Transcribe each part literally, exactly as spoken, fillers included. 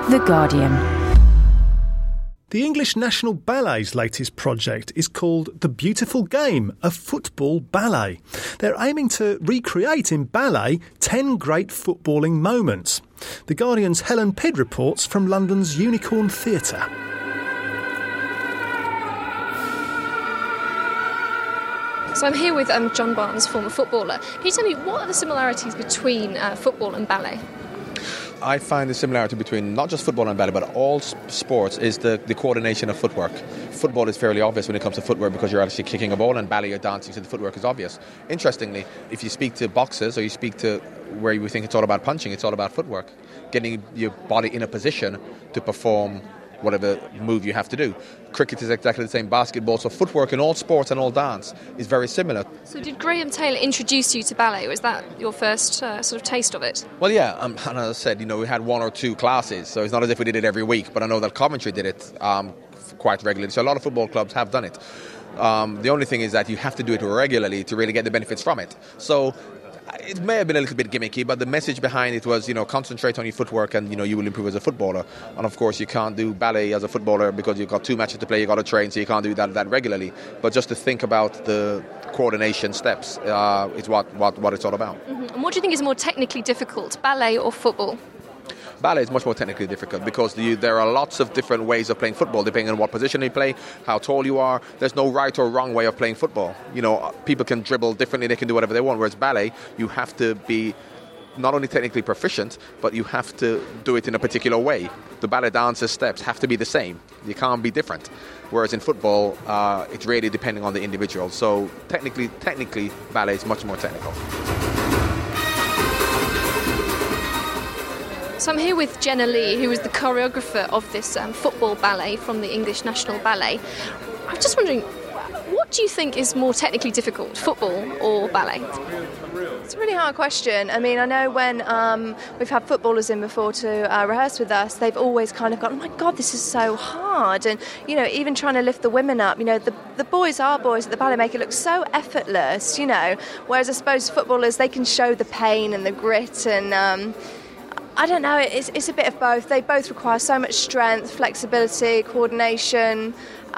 The Guardian. The English National Ballet's latest project is called The Beautiful Game, a football ballet. They're aiming to recreate in ballet ten great footballing moments. The Guardian's Helen Pidd reports from London's Unicorn Theatre. So I'm here with um, John Barnes, former footballer. Can you tell me, what are the similarities between uh, football and ballet? I find the similarity between not just football and ballet, but all sports is the, the coordination of footwork. Football is fairly obvious when it comes to footwork because you're actually kicking a ball, and ballet you're dancing, so the footwork is obvious. Interestingly, if you speak to boxers or you speak to where you think it's all about punching, it's all about footwork, getting your body in a position to perform whatever move you have to do. Cricket is exactly the same, basketball, so footwork in all sports and all dance is very similar. So did Graham Taylor introduce you to ballet? Was that your first uh, sort of taste of it? Well, yeah, um, and as I said, you know, we had one or two classes, so it's not as if we did it every week, but I know that Coventry did it um, quite regularly, so a lot of football clubs have done it. Um, the only thing is that you have to do it regularly to really get the benefits from it. So it may have been a little bit gimmicky, but the message behind it was, you know, concentrate on your footwork and, you know, you will improve as a footballer. And of course, you can't do ballet as a footballer because you've got two matches to play, you've got to train, so you can't do that, that regularly. But just to think about the coordination steps uh, is what, what, what it's all about. Mm-hmm. And what do you think is more technically difficult, ballet or football? Ballet is much more technically difficult because you, there are lots of different ways of playing football depending on what position you play, how tall you are. There's no right or wrong way of playing football. You know, people can dribble differently, they can do whatever they want, whereas ballet, you have to be not only technically proficient, but you have to do it in a particular way. The ballet dancer's steps have to be the same. You can't be different. Whereas in football, uh, it's really depending on the individual. So technically, technically, ballet is much more technical. So I'm here with Jenna Lee, who is the choreographer of this um, football ballet from the English National Ballet. I'm just wondering, what do you think is more technically difficult, football or ballet? It's a really hard question. I mean, I know when um, we've had footballers in before to uh, rehearse with us, they've always kind of gone, oh my God, this is so hard. And, you know, even trying to lift the women up, you know, the, the boys are boys at the ballet make it look so effortless, you know, whereas I suppose footballers, they can show the pain and the grit and... Um, I don't know, it's, it's a bit of both. They both require so much strength, flexibility, coordination.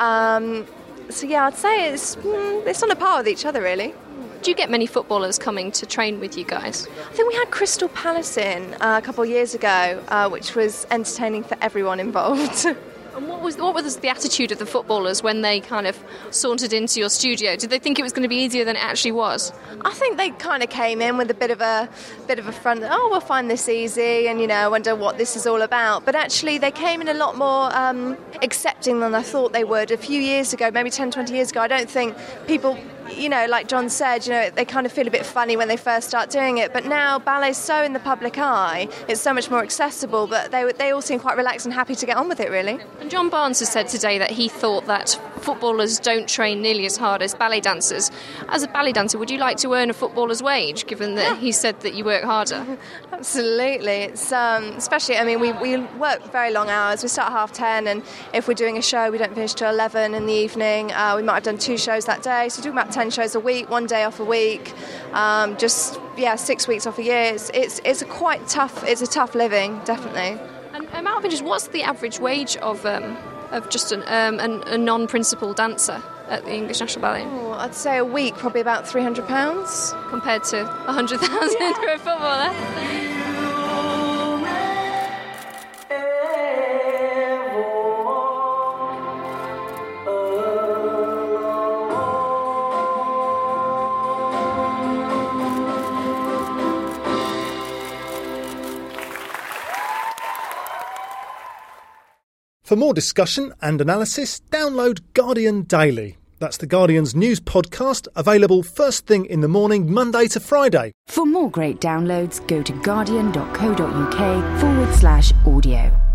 Um, so, yeah, I'd say it's, mm, it's on a par with each other, really. Do you get many footballers coming to train with you guys? I think we had Crystal Palace in uh, a couple of years ago, uh, which was entertaining for everyone involved. And what was what was the attitude of the footballers when they kind of sauntered into your studio? Did they think it was going to be easier than it actually was? I think they kind of came in with a bit of a bit of a front. Oh, we'll find this easy, and you know, I wonder what this is all about. But actually, they came in a lot more um, accepting than I thought they would. A few years ago, maybe ten, twenty years ago, I don't think people. You know, like John said, you know, they kind of feel a bit funny when they first start doing it. But now ballet's so in the public eye, it's so much more accessible. But they they all seem quite relaxed and happy to get on with it, really. And John Barnes has said today that he thought that footballers don't train nearly as hard as ballet dancers. As a ballet dancer, would you like to earn a footballer's wage, given that yeah. he said that you work harder? Absolutely. It's um, especially, I mean, we, we work very long hours. We start at half ten, and if we're doing a show, we don't finish till eleven in the evening. Uh, we might have done two shows that day, so we do about ten shows a week, one day off a week, um, just yeah, six weeks off a year. It's it's it's a quite tough. It's a tough living, definitely. And um, out of interest, what's the average wage of um, of just an, um, an, a non-principal dancer at the English National Ballet? Oh, I'd say a week, probably about three hundred pounds compared to a hundred thousand yeah. for a footballer. For more discussion and analysis, download Guardian Daily. That's the Guardian's news podcast, available first thing in the morning, Monday to Friday. For more great downloads, go to guardian.co.uk forward slash audio.